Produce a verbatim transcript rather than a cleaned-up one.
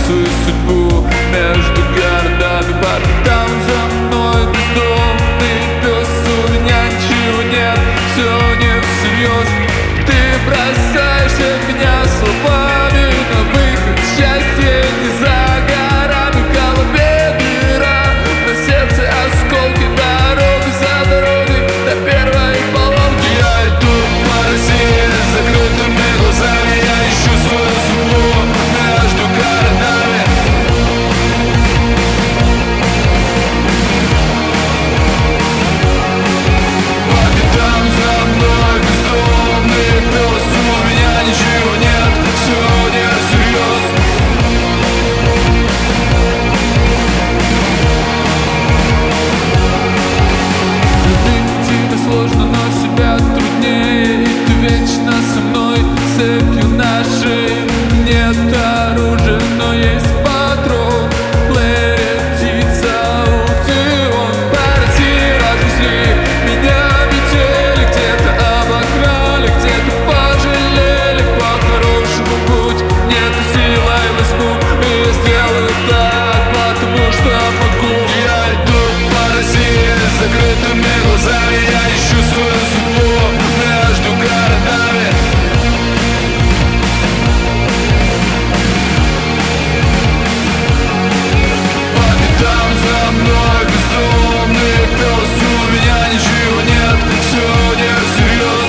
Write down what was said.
свою судьбу между городами. По пятам за мной бездомный пес, у меня ничего нет, все не всерьез. Ты бросаешься в меня словами, но выход счастья не за горами. В голове дыра, на сердце осколки, дороги за дорогой до первой поломки. Я иду по России с закрытыми глазами, я ищу свою судьбу между городами. По пятам за мной бездомный пес, у меня ничего нет, все не всерьез. Любить тебя сложно, но себя труднее, и ты вечно со мной, цепью нашей. Нет оружия, но есть патрон. Лэри, птица, аукцион. По России развезли меня, метели, где-то обокрали, где-то пожалели. По-хорошему путь нет силой возьму, и я сделаю так, потому что могу. Я иду по России с закрытыми глазами, я ищу свою судьбу между городами. По пятам за мной бездомный пес, у меня ничего нет, все не всерьез.